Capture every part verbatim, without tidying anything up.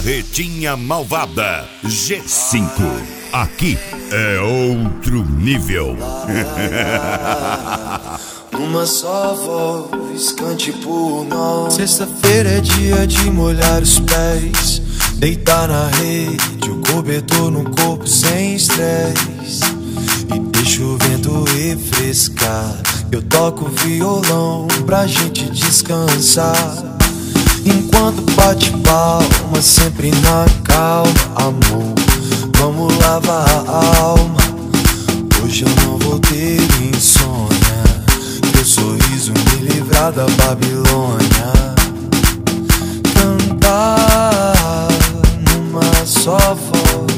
Carretinha Malvada G cinco. Aqui é outro nível. Uma só voz, cante por nós. Sexta-feira é dia de molhar os pés, deitar na rede, o cobertor no corpo sem estresse, e deixa o vento refrescar. Eu toco violão pra gente descansar, enquanto bate palma, sempre na calma. Amor, vamos lavar a alma. Hoje eu não vou ter insônia, teu sorriso me livrar da Babilônia. Cantar numa só voz,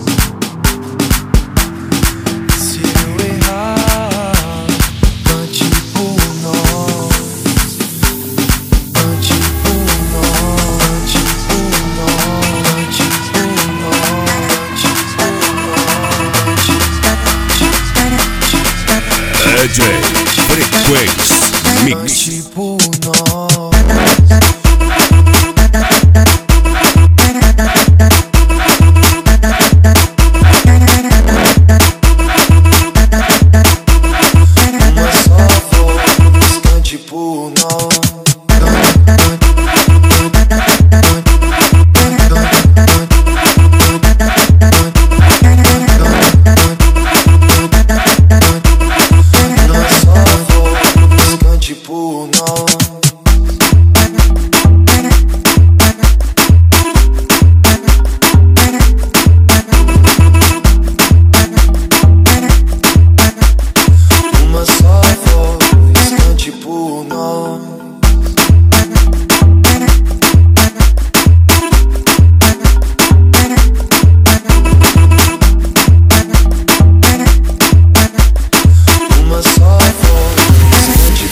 se eu errar, cante por nós, cante por nós, cante por nós, cante por nós, cante por nós. D J Frequência Mix. Cante por nós. Uma só voz, cante por nós. Uma só voz, cante por nós. Uma só voz, cante por nós.